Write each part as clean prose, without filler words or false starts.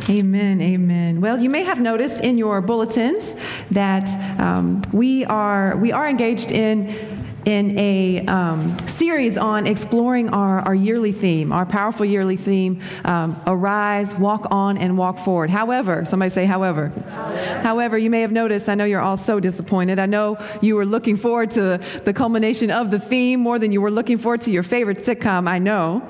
Amen, amen. Well, you may have noticed in your bulletins that we are engaged in a series on exploring our yearly theme, our powerful yearly theme, Arise, Walk On, and Walk Forward. However, somebody say however. However, you may have noticed, I know you're all so disappointed. I know you were looking forward to the culmination of the theme more than you were looking forward to your favorite sitcom, I know.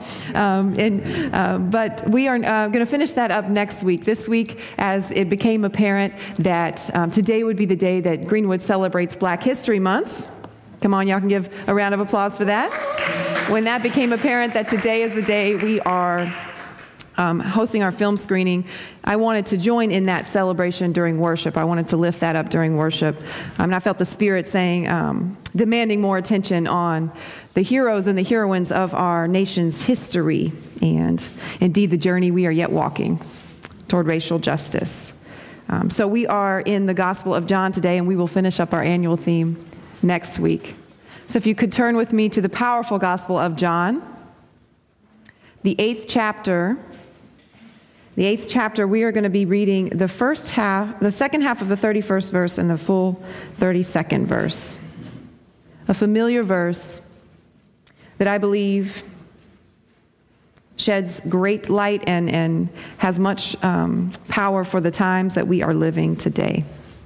But we are going to finish that up next week. This week, as it became apparent that today would be the day that Greenwood celebrates Black History Month. Come on, y'all can give a round of applause for that. When that became apparent that today is the day we are hosting our film screening, I wanted to join in that celebration during worship. I wanted to lift that up during worship. And I felt the Spirit saying, demanding more attention on the heroes and the heroines of our nation's history and indeed the journey we are yet walking toward racial justice. So we are in the Gospel of John today, and we will finish up our annual theme next week. So if you could turn with me to the powerful Gospel of John, the 8th chapter. The 8th chapter, we are going to be reading the second half of the 31st verse and the full 32nd verse. A familiar verse that I believe sheds great light and has much power for the times that we are living today.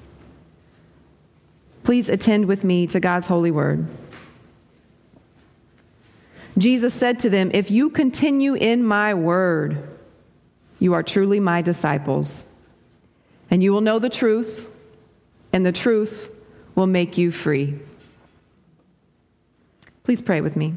Please attend with me to God's holy word. Jesus said to them, "If you continue in my word, you are truly my disciples, and you will know the truth, and the truth will make you free." Please pray with me.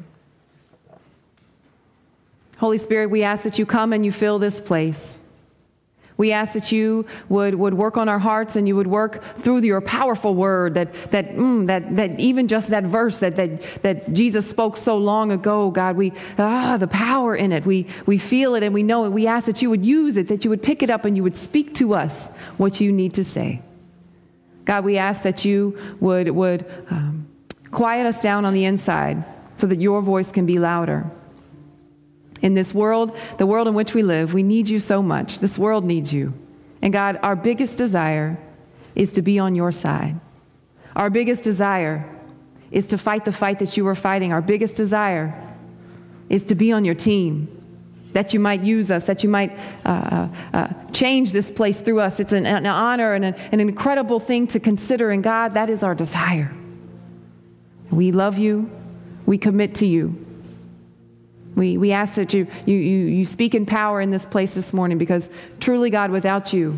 Holy Spirit, we ask that you come and you fill this place. We ask that you would work on our hearts and you would work through your powerful word, that even just that verse that Jesus spoke so long ago, God, the power in it, we feel it and we know it. We ask that you would use it, that you would pick it up and you would speak to us what you need to say. God, we ask that you would quiet us down on the inside so that your voice can be louder. In this world, the world in which we live, we need you so much. This world needs you. And God, our biggest desire is to be on your side. Our biggest desire is to fight the fight that you are fighting. Our biggest desire is to be on your team, that you might use us, that you might change this place through us. It's an honor and an incredible thing to consider. And God, that is our desire. We love you. We commit to you. We ask that you speak in power in this place this morning, because truly, God, without you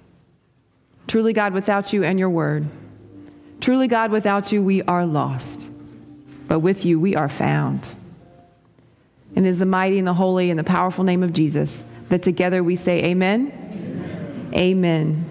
and your word, truly, God, without you, we are lost. But with you, we are found. And it is the mighty and the holy and the powerful name of Jesus that together we say amen. Amen.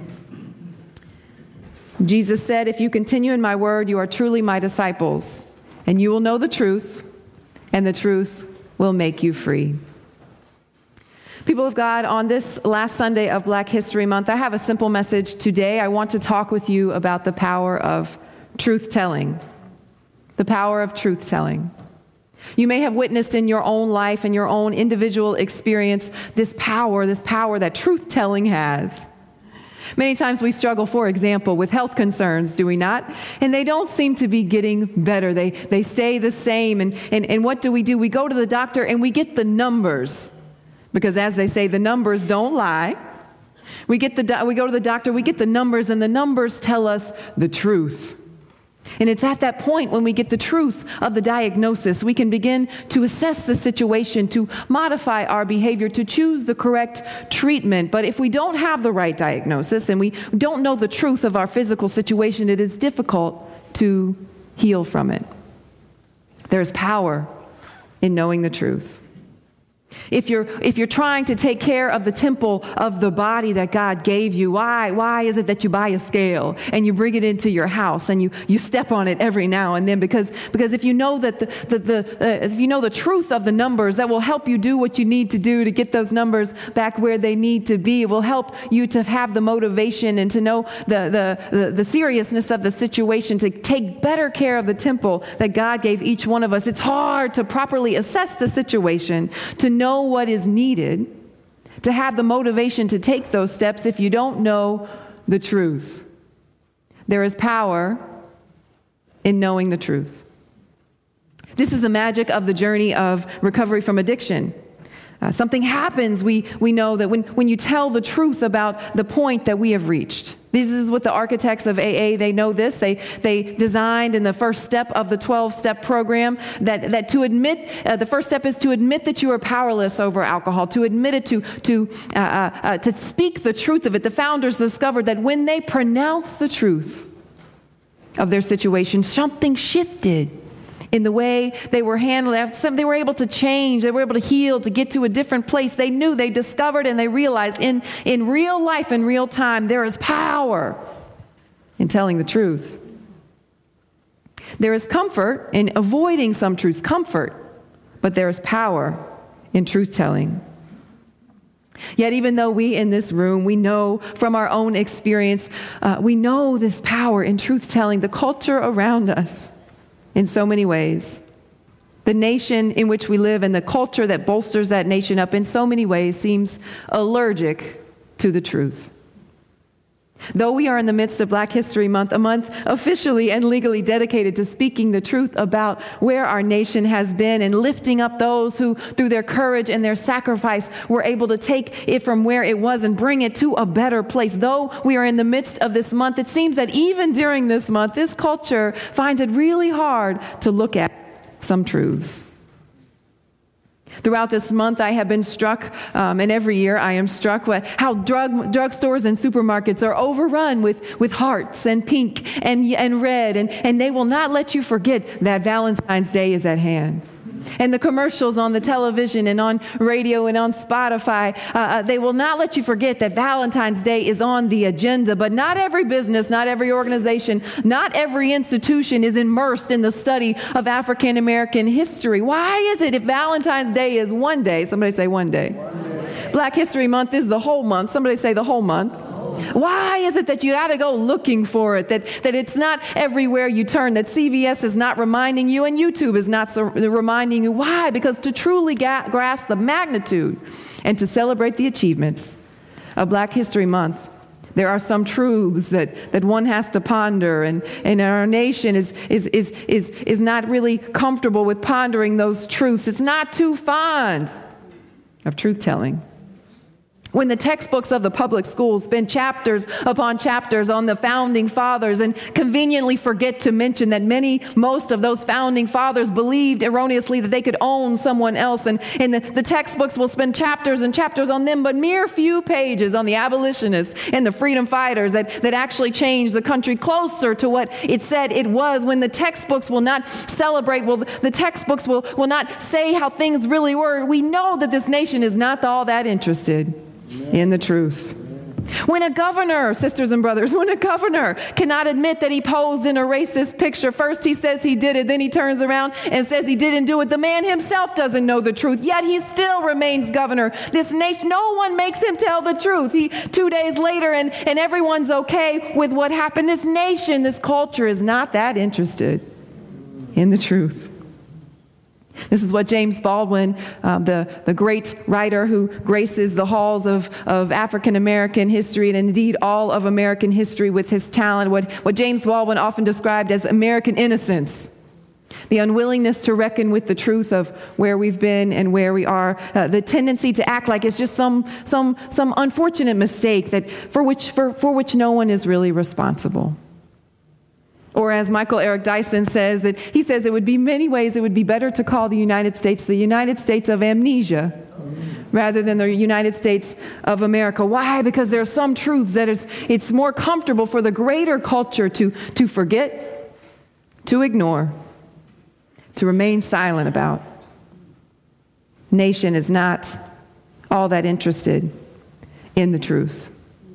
Jesus said, "If you continue in my word, you are truly my disciples, and you will know the truth, and the truth will make you free." People of God, on this last Sunday of Black History Month, I have a simple message today. I want to talk with you about the power of truth-telling. The power of truth-telling. You may have witnessed in your own life and your own individual experience this power that truth-telling has. Many times we struggle, for example, with health concerns, do we not? And they don't seem to be getting better. They stay the same. And what do? We go to the doctor and we get the numbers. Because as they say, the numbers don't lie. We go to the doctor, we get the numbers, and the numbers tell us the truth. And it's at that point when we get the truth of the diagnosis, we can begin to assess the situation, to modify our behavior, to choose the correct treatment. But if we don't have the right diagnosis and we don't know the truth of our physical situation, it is difficult to heal from it. There's power in knowing the truth. If you're trying to take care of the temple of the body that God gave you, why is it that you buy a scale and you bring it into your house and you step on it every now and then? Because if you know that if you know the truth of the numbers, that will help you do what you need to do to get those numbers back where they need to be. It will help you to have the motivation and to know the seriousness of the situation, to take better care of the temple that God gave each one of us. It's hard to properly assess the situation, to know what is needed, to have the motivation to take those steps if you don't know the truth. There is power in knowing the truth. This is the magic of the journey of recovery from addiction. Something happens, we know that when you tell the truth about the point that we have reached. This is what the architects of AA, they know this. They designed in the first step of the 12-step program that to admit, the first step is to admit that you are powerless over alcohol, to admit it, to speak the truth of it. The founders discovered that when they pronounced the truth of their situation, something shifted in the way they were handled. They were able to change. They were able to heal, to get to a different place. They knew, they discovered, and they realized in real life, in real time, there is power in telling the truth. There is comfort in avoiding some truths, comfort, but there is power in truth-telling. Yet even though we in this room, we know from our own experience, we know this power in truth-telling, the culture around us, in so many ways. The nation in which we live and the culture that bolsters that nation up in so many ways seems allergic to the truth. Though we are in the midst of Black History Month, a month officially and legally dedicated to speaking the truth about where our nation has been and lifting up those who, through their courage and their sacrifice, were able to take it from where it was and bring it to a better place. Though we are in the midst of this month, it seems that even during this month, this culture finds it really hard to look at some truths. Throughout this month, I have been struck, and every year I am struck with how drugstores and supermarkets are overrun with hearts and pink and red, and they will not let you forget that Valentine's Day is at hand. And the commercials on the television and on radio and on Spotify, they will not let you forget that Valentine's Day is on the agenda. But not every business, not every organization, not every institution is immersed in the study of African American history. Why is it if Valentine's Day is one day, somebody say one day. Black History Month is the whole month, somebody say the whole month. Why is it that you got to go looking for it, that it's not everywhere you turn, that CVS is not reminding you and YouTube is not reminding you? Why? Because to truly grasp the magnitude and to celebrate the achievements of Black History Month, there are some truths that one has to ponder, and our nation is not really comfortable with pondering those truths. It's not too fond of truth-telling. When the textbooks of the public schools spend chapters upon chapters on the founding fathers and conveniently forget to mention that most of those founding fathers believed erroneously that they could own someone else, and the textbooks will spend chapters and chapters on them, but mere few pages on the abolitionists and the freedom fighters that actually changed the country closer to what it said it was. When the textbooks will not celebrate, the textbooks will not say how things really were, we know that this nation is not all that interested in the truth. When a governor, sisters and brothers, when a governor cannot admit that he posed in a racist picture, first he says he did it, then he turns around and says he didn't do it. The man himself doesn't know the truth, yet he still remains governor. This nation, no one makes him tell the truth. 2 days later, and everyone's okay with what happened. This nation, this culture is not that interested in the truth. This is what James Baldwin, the great writer who graces the halls of African American history and indeed all of American history with his talent, what James Baldwin often described as American innocence, the unwillingness to reckon with the truth of where we've been and where we are, the tendency to act like it's just some unfortunate mistake for which no one is really responsible. Or as Michael Eric Dyson says, he says it would be many ways it would be better to call the United States of amnesia rather than the United States of America. Why? Because there are some truths that it's more comfortable for the greater culture to forget, to ignore, to remain silent about. Nation is not all that interested in the truth.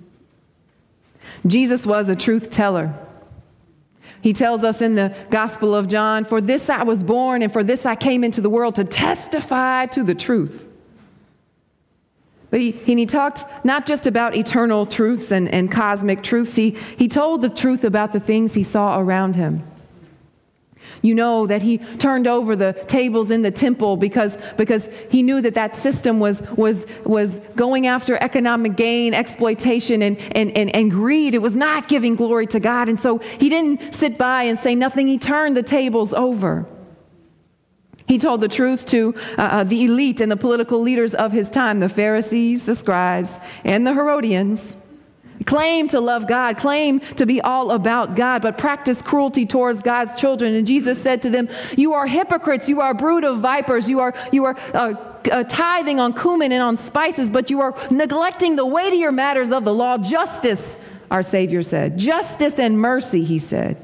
Jesus was a truth teller. He tells us in the Gospel of John, "For this I was born, and for this I came into the world, to testify to the truth." But he talked not just about eternal truths and cosmic truths. He told the truth about the things he saw around him. You know that he turned over the tables in the temple because he knew that system was going after economic gain, exploitation, and greed. It was not giving glory to God. And so he didn't sit by and say nothing. He turned the tables over. He told the truth to the elite and the political leaders of his time, the Pharisees, the scribes, and the Herodians. Claim to love God, claim to be all about God, but practice cruelty towards God's children. And Jesus said to them, "You are hypocrites, you are brood of vipers, you are tithing on cumin and on spices, but you are neglecting the weightier matters of the law, justice," our Savior said. Justice and mercy, he said.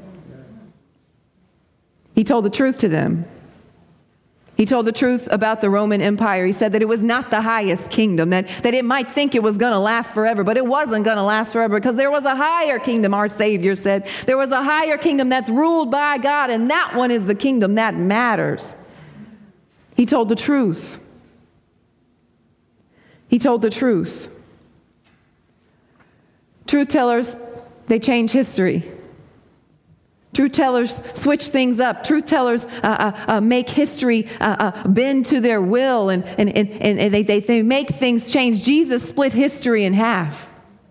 He told the truth to them. He told the truth about the Roman Empire. He said that it was not the highest kingdom, that it might think it was going to last forever, but it wasn't going to last forever because there was a higher kingdom, our Savior said. There was a higher kingdom that's ruled by God, and that one is the kingdom that matters. He told the truth. He told the truth. Truth tellers, they change history. Truth tellers switch things up. Truth tellers make history bend to their will, and they make things change. Jesus split history in half.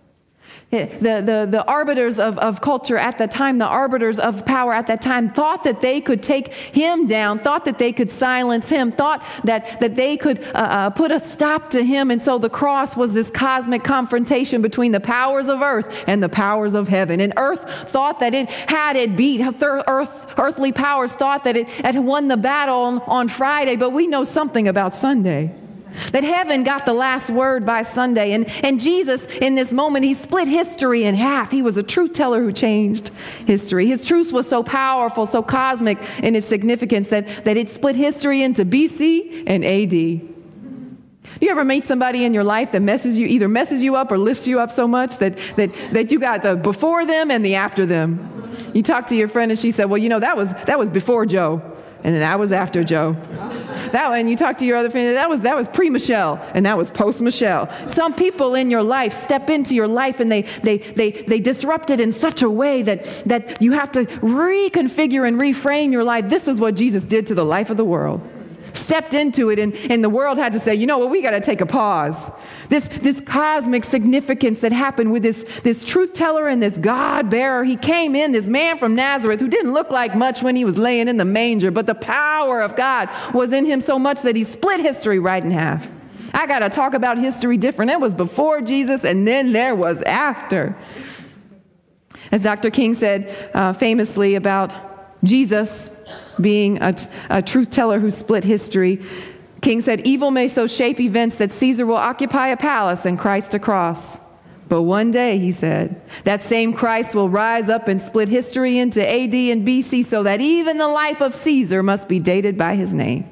The arbiters of culture at the time, the arbiters of power at that time, thought that they could take him down, thought that they could silence him, thought that they could put a stop to him. And so the cross was this cosmic confrontation between the powers of earth and the powers of heaven. And earth thought that it had it beat. Earthly powers thought that it had won the battle on Friday, but we know something about Sunday. That heaven got the last word by Sunday. And Jesus, in this moment, he split history in half. He was a truth teller who changed history. His truth was so powerful, so cosmic in its significance that it split history into BC and AD. You ever meet somebody in your life that either messes you up or lifts you up so much that you got the before them and the after them? You talk to your friend and she said, "Well, that was before Joe, and then that was after Joe." And you talk to your other friend, that was pre-Michelle, and that was post-Michelle. Some people in your life step into your life and they disrupt it in such a way that you have to reconfigure and reframe your life. This is what Jesus did to the life of the world. Stepped into it, and the world had to say, "You know what, we got to take a pause." This cosmic significance that happened with this truth teller and this God bearer. He came in, this man from Nazareth who didn't look like much when he was laying in the manger, but the power of God was in him so much that he split history right in half. I got to talk about history different. It was before Jesus, and then there was after. As Dr. King said famously about Jesus being a truth teller who split history, King said, "Evil may so shape events that Caesar will occupy a palace and Christ a cross. But one day," he said, "that same Christ will rise up and split history into AD and BC so that even the life of Caesar must be dated by his name."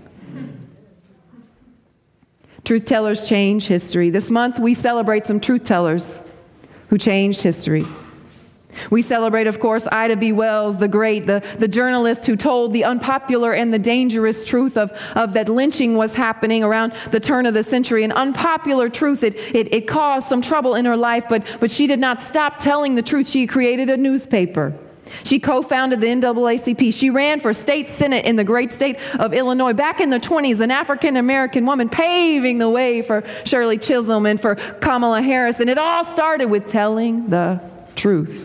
Truth tellers change history. This month we celebrate some truth tellers who changed history. We celebrate, of course, Ida B. Wells, the great, the journalist who told the unpopular and the dangerous truth of that lynching was happening around the turn of the century. An unpopular truth. It caused some trouble in her life, but she did not stop telling the truth. She created a newspaper. She co-founded the NAACP. She ran for state senate in the great state of Illinois. Back in the 20s, an African-American woman paving the way for Shirley Chisholm and for Kamala Harris. And it all started with telling the truth.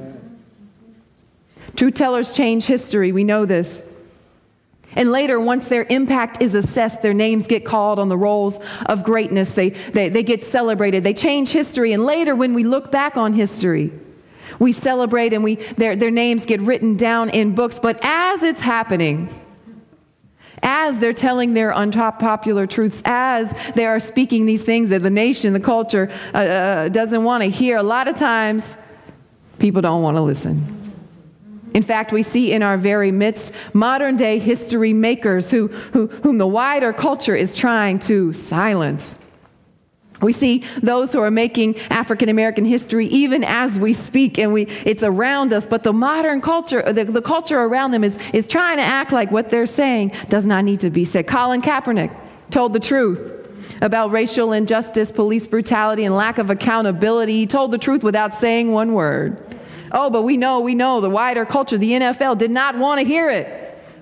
Truth tellers change history. We know this. And later, once their impact is assessed, their names get called on the rolls of greatness. They get celebrated. They change history. And later, when we look back on history, we celebrate and their names get written down in books. But as it's happening, as they're telling their unpopular truths, as they are speaking these things that the nation, the culture doesn't want to hear, a lot of times people don't want to listen. In fact, we see in our very midst modern-day history makers whom the wider culture is trying to silence. We see those who are making African-American history even as we speak, and it's around us, but the modern culture, the culture around them is trying to act like what they're saying does not need to be said. Colin Kaepernick told the truth about racial injustice, police brutality, and lack of accountability. He told the truth without saying one word. Oh, but we know the wider culture, the NFL, did not want to hear it.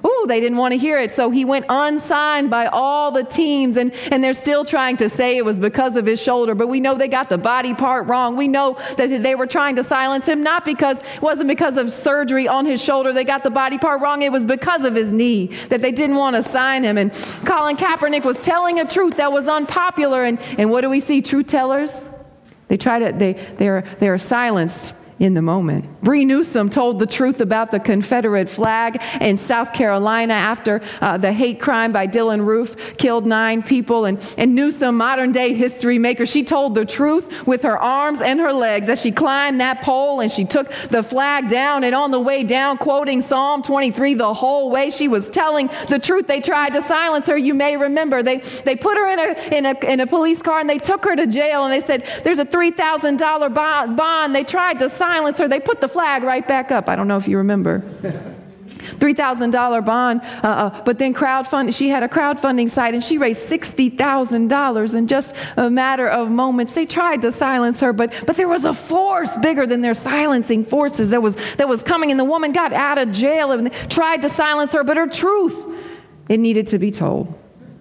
They didn't want to hear it. So he went unsigned by all the teams, and they're still trying to say it was because of his shoulder. But we know they got the body part wrong. We know that they were trying to silence him, it wasn't because of surgery on his shoulder. They got the body part wrong. It was because of his knee that they didn't want to sign him. And Colin Kaepernick was telling a truth that was unpopular. And what do we see? Truth tellers? They are silenced in the moment. Bree Newsom told the truth about the Confederate flag in South Carolina after the hate crime by Dylan Roof killed 9 people. And Newsom, modern day history maker, she told the truth with her arms and her legs as she climbed that pole and she took the flag down. And on the way down, quoting Psalm 23 the whole way, she was telling the truth. They tried to silence her. You may remember they put her in a police car and they took her to jail, and they said there's a $3,000 bond. They tried to silence her. They put the flag right back up. I don't know if you remember. $3,000 bond, but then she had a crowdfunding site and she raised $60,000 in just a matter of moments. They tried to silence her, but there was a force bigger than their silencing forces that was coming, and the woman got out of jail and tried to silence her, but her truth, it needed to be told.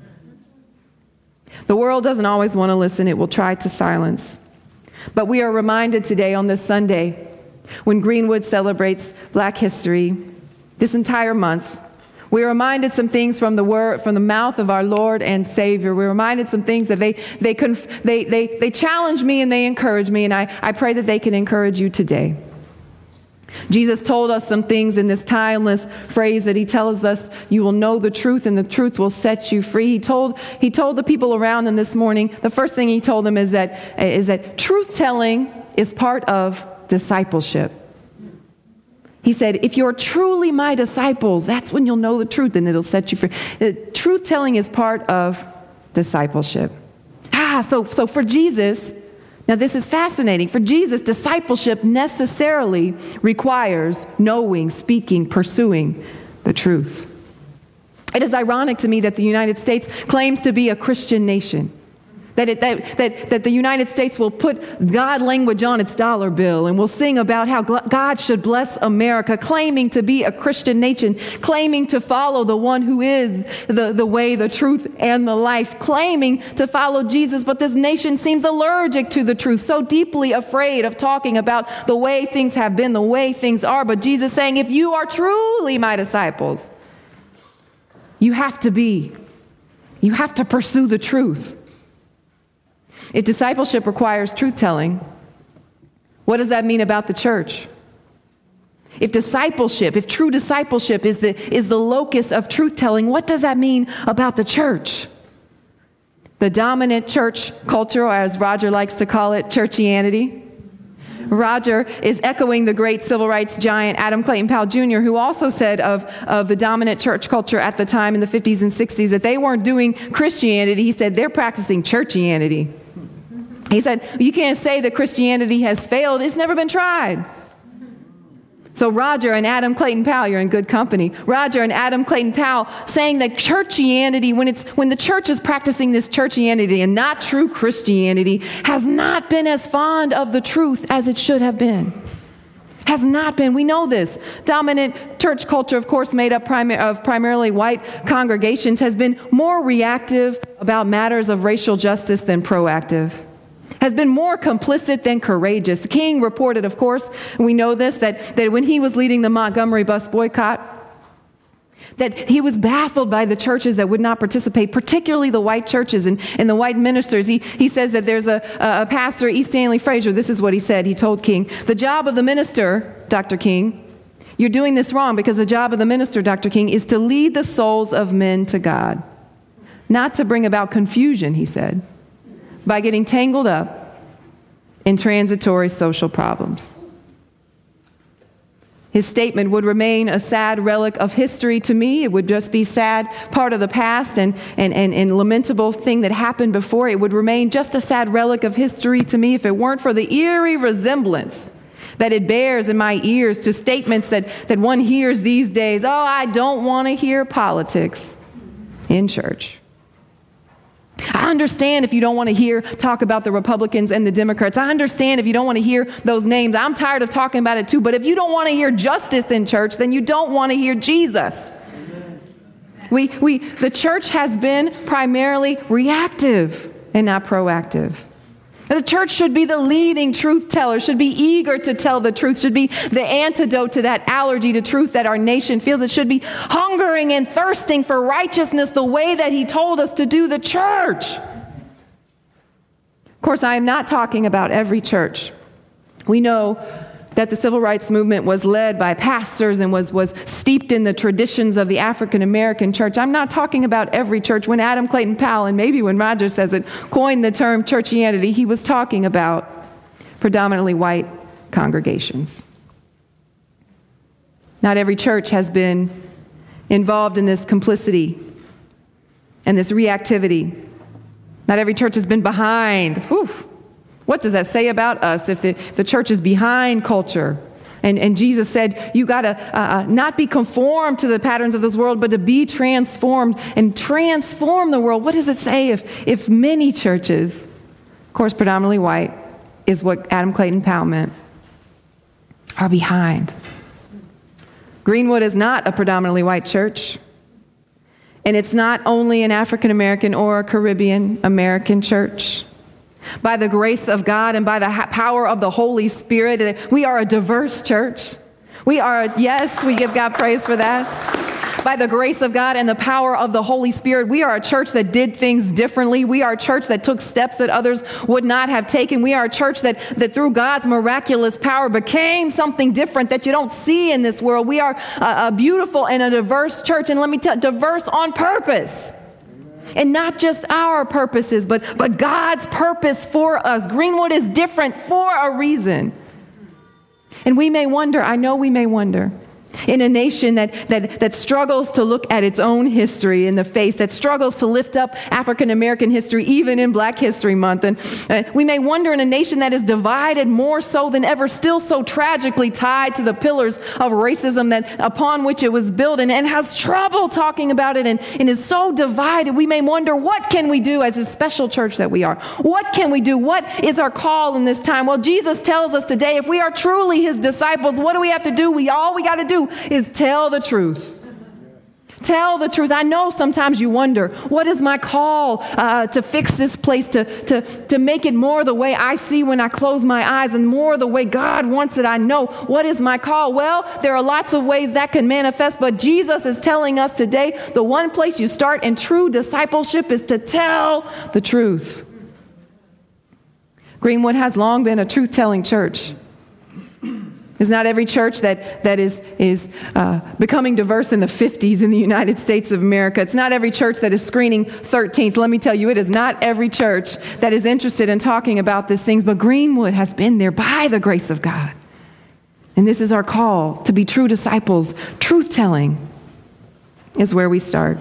The world doesn't always want to listen. It will try to silence. But we are reminded today on this Sunday, when Greenwood celebrates Black History, this entire month, we're reminded some things from the mouth of our Lord and Savior. We're reminded some things that they challenge me and they encourage me, and I pray that they can encourage you today. Jesus told us some things in this timeless phrase that he tells us, you will know the truth and the truth will set you free. He told the people around him this morning, the first thing he told them is that truth-telling is part of discipleship. He said, if you're truly my disciples, that's when you'll know the truth and it'll set you free. Truth-telling is part of discipleship. So for Jesus, now this is fascinating. For Jesus, discipleship necessarily requires knowing, speaking, pursuing the truth. It is ironic to me that the United States claims to be a Christian nation. That the United States will put God language on its dollar bill and will sing about how God should bless America, claiming to be a Christian nation, claiming to follow the one who is the way, the truth, and the life, claiming to follow Jesus. But this nation seems allergic to the truth, so deeply afraid of talking about the way things have been, the way things are. But Jesus saying, if you are truly my disciples, you have to pursue the truth. If discipleship requires truth-telling, what does that mean about the church? If true discipleship is the locus of truth-telling, what does that mean about the church? The dominant church culture, or as Roger likes to call it, churchianity. Roger is echoing the great civil rights giant Adam Clayton Powell Jr., who also said of the dominant church culture at the time in the 50s and 60s that they weren't doing Christianity. He said they're practicing churchianity. He said, you can't say that Christianity has failed. It's never been tried. So Roger and Adam Clayton Powell, you're in good company. Roger and Adam Clayton Powell saying that churchianity, when the church is practicing this churchianity and not true Christianity, has not been as fond of the truth as it should have been. Has not been. We know this. Dominant church culture, of course, made up of primarily white congregations, has been more reactive about matters of racial justice than proactive. Has been more complicit than courageous. King reported, of course, and we know this, that when he was leading the Montgomery bus boycott, that he was baffled by the churches that would not participate, particularly the white churches and the white ministers. He says that there's a pastor, E. Stanley Frazier, this is what he said. He told King, the job of the minister, Dr. King, you're doing this wrong, because the job of the minister, Dr. King, is to lead the souls of men to God, not to bring about confusion, he said, by getting tangled up in transitory social problems. His statement would remain a sad relic of history to me. It would just be sad part of the past and lamentable thing that happened before. It would remain just a sad relic of history to me if it weren't for the eerie resemblance that it bears in my ears to statements that one hears these days. Oh, I don't want to hear politics in church. I understand if you don't want to hear talk about the Republicans and the Democrats. I understand if you don't want to hear those names. I'm tired of talking about it too. But if you don't want to hear justice in church, then you don't want to hear Jesus. Amen. The church has been primarily reactive and not proactive. The church should be the leading truth teller, should be eager to tell the truth, should be the antidote to that allergy to truth that our nation feels. It should be hungering and thirsting for righteousness the way that he told us to do the church. Of course, I am not talking about every church. We know that the civil rights movement was led by pastors and was steeped in the traditions of the African American church. I'm not talking about every church. When Adam Clayton Powell, and maybe when Roger says it, coined the term churchianity, he was talking about predominantly white congregations. Not every church has been involved in this complicity and this reactivity. Not every church has been behind. Whew. What does that say about us if the church is behind culture? And Jesus said, you got to not be conformed to the patterns of this world, but to be transformed and transform the world. What does it say if many churches, of course predominantly white, is what Adam Clayton Powell meant, are behind? Greenwood is not a predominantly white church. And it's not only an African American or a Caribbean American church. By the grace of God and by the power of the Holy Spirit, we are a diverse church. We give God praise for that. By the grace of God and the power of the Holy Spirit, we are a church that did things differently. We are a church that took steps that others would not have taken. We are a church that through God's miraculous power became something different that you don't see in this world. We are a beautiful and a diverse church. And let me tell you, diverse on purpose. And not just our purposes, but God's purpose for us. Greenwood is different for a reason. And we may wonder, I know we may wonder, in a nation that struggles to look at its own history in the face, that struggles to lift up African American history, even in Black History Month. And we may wonder in a nation that is divided more so than ever, still so tragically tied to the pillars of racism upon which it was built, and has trouble talking about it and is so divided. We may wonder, what can we do as a special church that we are? What can we do? What is our call in this time? Well, Jesus tells us today, if we are truly his disciples, what do we have to do? All we got to do is tell the truth. Tell the truth. I know sometimes you wonder, what is my call to fix this place, to make it more the way I see when I close my eyes and more the way God wants it? I know. What is my call? Well, there are lots of ways that can manifest, but Jesus is telling us today, the one place you start in true discipleship is to tell the truth. Greenwood has long been a truth-telling church. It's not every church that is becoming diverse in the 50s in the United States of America. It's not every church that is screening 13th. Let me tell you, it is not every church that is interested in talking about these things, but Greenwood has been there by the grace of God. And this is our call to be true disciples. Truth-telling is where we start.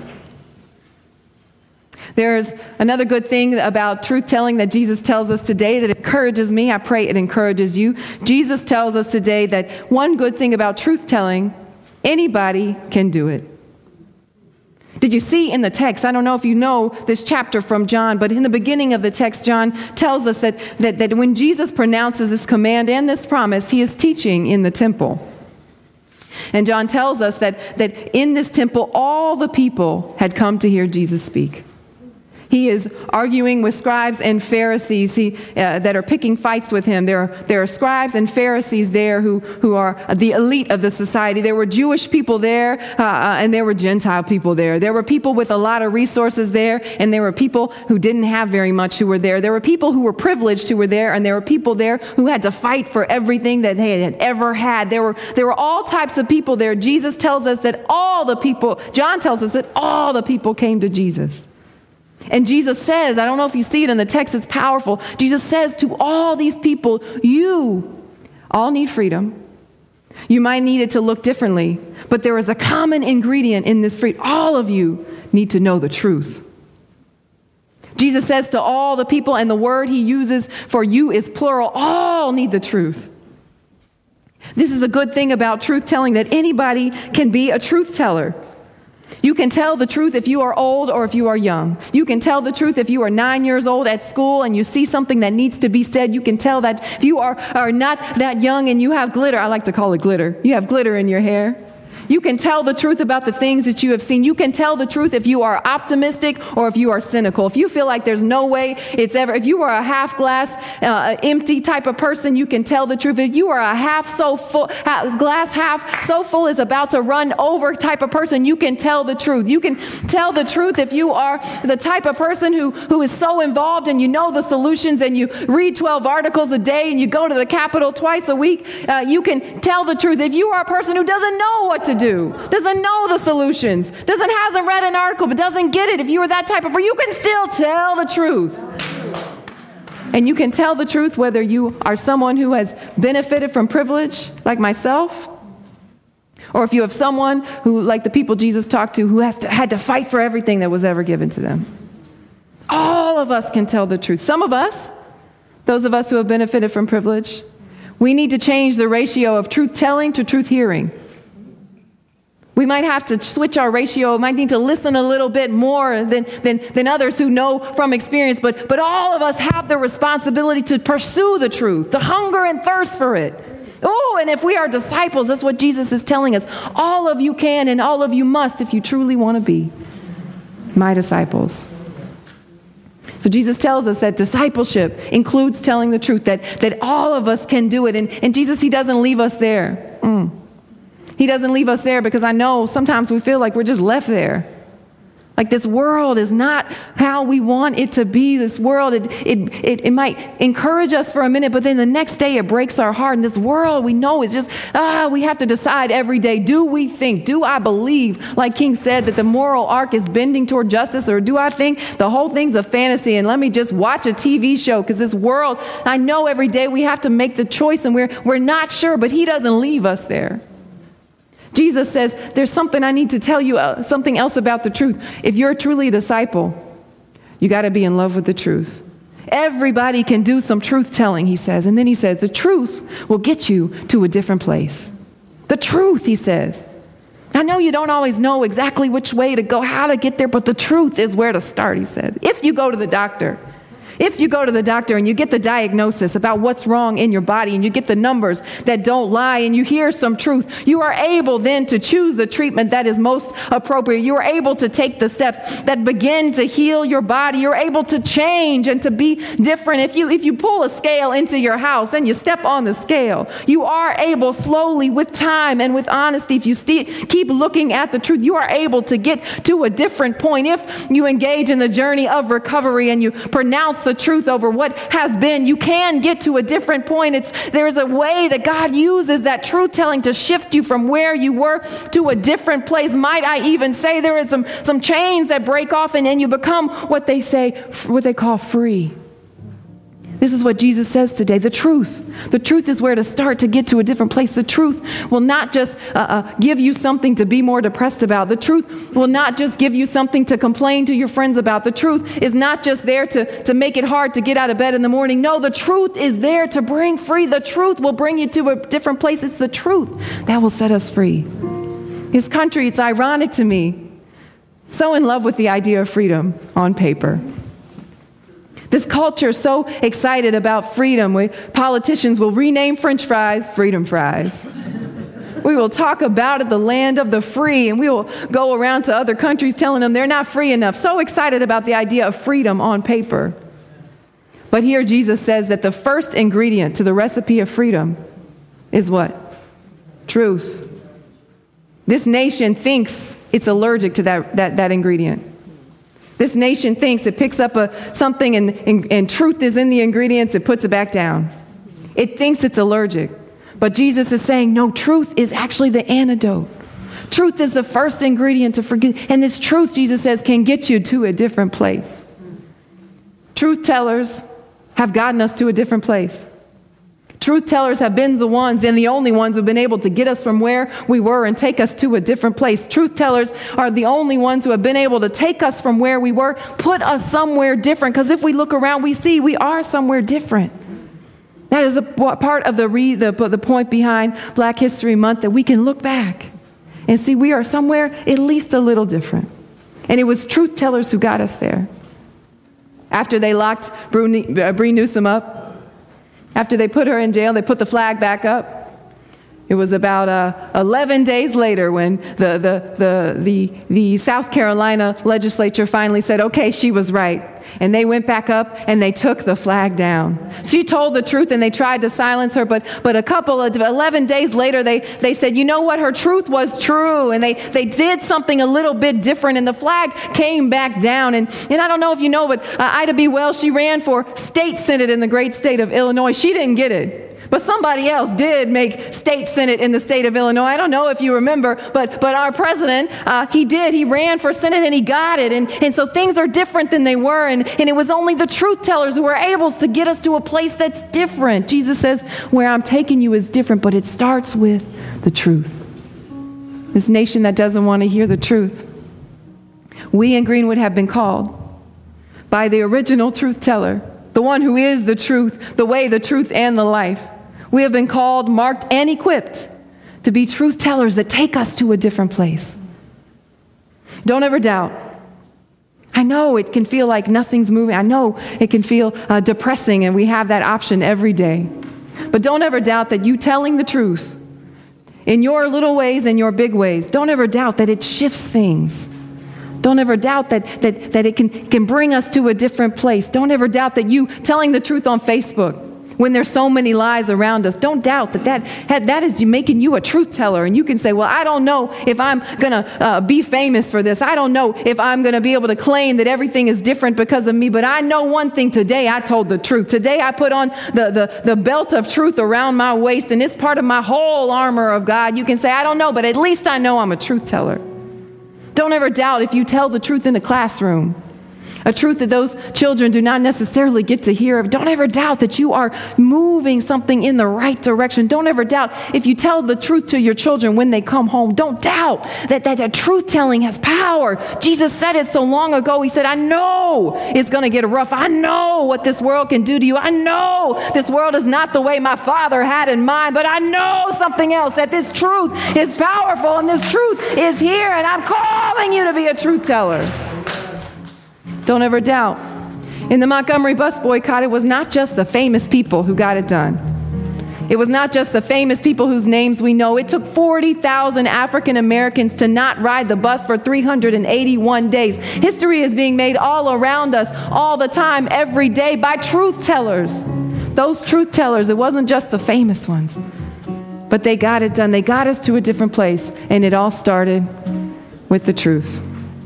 There's another good thing about truth-telling that Jesus tells us today that encourages me. I pray it encourages you. Jesus tells us today that one good thing about truth-telling, anybody can do it. Did you see in the text, I don't know if you know this chapter from John, but in the beginning of the text, John tells us that when Jesus pronounces this command and this promise, he is teaching in the temple. And John tells us that in this temple, all the people had come to hear Jesus speak. He is arguing with scribes and Pharisees that are picking fights with him. There are scribes and Pharisees there who are the elite of the society. There were Jewish people there, and there were Gentile people there. There were people with a lot of resources there, and there were people who didn't have very much who were there. There were people who were privileged who were there, and there were people there who had to fight for everything that they had ever had. There were all types of people there. Jesus tells us that John tells us that all the people came to Jesus. And Jesus says, I don't know if you see it in the text, it's powerful. Jesus says to all these people, you all need freedom. You might need it to look differently, but there is a common ingredient in this freedom. All of you need to know the truth. Jesus says to all the people, and the word he uses for you is plural, all need the truth. This is a good thing about truth telling, that anybody can be a truth teller. You can tell the truth if you are old or if you are young. You can tell the truth if you are 9 years old at school and you see something that needs to be said. You can tell that if you are not that young and you have glitter. I like to call it glitter. You have glitter in your hair. You can tell the truth about the things that you have seen. You can tell the truth if you are optimistic or if you are cynical. If you feel like there's no way it's ever, if you are a half glass empty type of person, you can tell the truth. If you are a glass half so full is about to run over type of person, you can tell the truth. You can tell the truth if you are the type of person who is so involved and you know the solutions and you read 12 articles a day and you go to the Capitol twice a week. You can tell the truth. If you are a person who doesn't know what to do, doesn't know the solutions, hasn't read an article but doesn't get it, if you are that type of person, you can still tell the truth. And you can tell the truth whether you are someone who has benefited from privilege, like myself, or if you have someone who, like the people Jesus talked to, who had to fight for everything that was ever given to them. All of us can tell the truth. Some of us, those of us who have benefited from privilege, we need to change the ratio of truth-telling to truth-hearing. We might have to switch our ratio. We might need to listen a little bit more than others who know from experience. But all of us have the responsibility to pursue the truth, to hunger and thirst for it. Oh, and if we are disciples, that's what Jesus is telling us. All of you can and all of you must if you truly want to be my disciples. So Jesus tells us that discipleship includes telling the truth, that all of us can do it. And Jesus, he doesn't leave us there. He doesn't leave us there because I know sometimes we feel like we're just left there. Like this world is not how we want it to be. This world, it might encourage us for a minute, but then the next day it breaks our heart. And this world, we know it's just, we have to decide every day, do I believe, like King said, that the moral arc is bending toward justice, or do I think the whole thing's a fantasy and let me just watch a TV show? Because this world, I know every day we have to make the choice and we're not sure, but he doesn't leave us there. Jesus says, there's something I need to tell you, something else about the truth. If you're truly a disciple, you got to be in love with the truth. Everybody can do some truth telling, he says. And then he says, the truth will get you to a different place. The truth, he says. I know you don't always know exactly which way to go, how to get there, but the truth is where to start, he said. If you go to the doctor and you get the diagnosis about what's wrong in your body and you get the numbers that don't lie and you hear some truth, you are able then to choose the treatment that is most appropriate. You are able to take the steps that begin to heal your body. You're able to change and to be different. If you pull a scale into your house and you step on the scale, you are able slowly with time and with honesty, if you keep looking at the truth, you are able to get to a different point. If you engage in the journey of recovery and you pronounce the truth over what has been, you can get to a different point. There's a way that God uses that truth telling to shift you from where you were to a different place. Might I even say there is some chains that break off and you become what they call free. This is what Jesus says today. The truth is where to start to get to a different place. The truth will not just give you something to be more depressed about. The truth will not just give you something to complain to your friends about. The truth is not just there to make it hard to get out of bed in the morning. No, the truth is there to bring free. The truth will bring you to a different place. It's the truth that will set us free. His country, it's ironic to me, so in love with the idea of freedom on paper. This culture is so excited about freedom. Politicians will rename French fries freedom fries. We will talk about it, the land of the free, and we will go around to other countries telling them they're not free enough. So excited about the idea of freedom on paper. But here Jesus says that the first ingredient to the recipe of freedom is what? Truth. This nation thinks it's allergic to that ingredient. This nation thinks it picks up something and truth is in the ingredients, it puts it back down. It thinks it's allergic. But Jesus is saying, no, truth is actually the antidote. Truth is the first ingredient to forgive. And this truth, Jesus says, can get you to a different place. Truth tellers have gotten us to a different place. Truth tellers have been the ones and the only ones who have been able to get us from where we were and take us to a different place. Truth tellers are the only ones who have been able to take us from where we were, put us somewhere different. Because if we look around, we see we are somewhere different. That is a part of the point behind Black History Month, that we can look back and see we are somewhere at least a little different. And it was truth tellers who got us there. After they locked Bree Newsom up, after they put her in jail, they put the flag back up. It was about 11 days later when the South Carolina legislature finally said, okay, she was right. And they went back up and they took the flag down. She told the truth and they tried to silence her, but a couple of 11 days later, they said, you know what, her truth was true. And they did something a little bit different and the flag came back down. And I don't know if you know, but Ida B. Wells, she ran for state senate in the great state of Illinois. She didn't get it. But somebody else did make state senate in the state of Illinois. I don't know if you remember, but our president, he did. He ran for senate and he got it. And so things are different than they were. And it was only the truth tellers who were able to get us to a place that's different. Jesus says, where I'm taking you is different, but it starts with the truth. This nation that doesn't want to hear the truth. We in Greenwood have been called by the original truth teller, the one who is the truth, the way, the truth, and the life. We have been called, marked, and equipped to be truth tellers that take us to a different place. Don't ever doubt. I know it can feel like nothing's moving. I know it can feel depressing, and we have that option every day. But don't ever doubt that you telling the truth in your little ways and your big ways, don't ever doubt that it shifts things. Don't ever doubt that it can bring us to a different place. Don't ever doubt that you telling the truth on Facebook when there's so many lies around us. Don't doubt that is making you a truth teller. And you can say, well, I don't know if I'm going to be famous for this. I don't know if I'm going to be able to claim that everything is different because of me. But I know one thing. Today I told the truth. Today I put on the belt of truth around my waist, and it's part of my whole armor of God. You can say, I don't know, but at least I know I'm a truth teller. Don't ever doubt if you tell the truth in the classroom, a truth that those children do not necessarily get to hear. Don't ever doubt that you are moving something in the right direction. Don't ever doubt if you tell the truth to your children when they come home. Don't doubt that truth telling has power. Jesus said it so long ago. He said, I know it's going to get rough. I know what this world can do to you. I know this world is not the way my Father had in mind, but I know something else, that this truth is powerful and this truth is here, and I'm calling you to be a truth teller. Don't ever doubt. In the Montgomery bus boycott, it was not just the famous people who got it done. It was not just the famous people whose names we know. It took 40,000 African Americans to not ride the bus for 381 days. History is being made all around us, all the time, every day, by truth tellers. Those truth tellers, it wasn't just the famous ones, but they got it done. They got us to a different place, and it all started with the truth.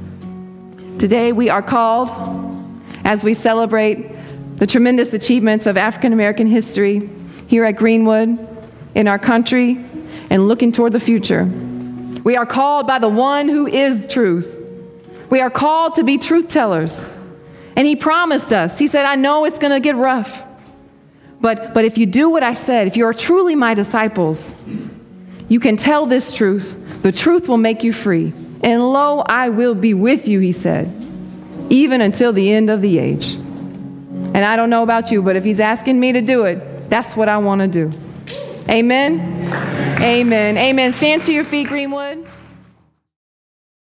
Today we are called, as we celebrate the tremendous achievements of African American history here at Greenwood, in our country, and looking toward the future. We are called by the one who is truth. We are called to be truth tellers. And he promised us, he said, I know it's going to get rough, but if you do what I said, if you are truly my disciples, you can tell this truth. The truth will make you free. And lo, I will be with you, he said, even until the end of the age. And I don't know about you, but if he's asking me to do it, that's what I want to do. Amen? Amen. Amen. Stand to your feet, Greenwood.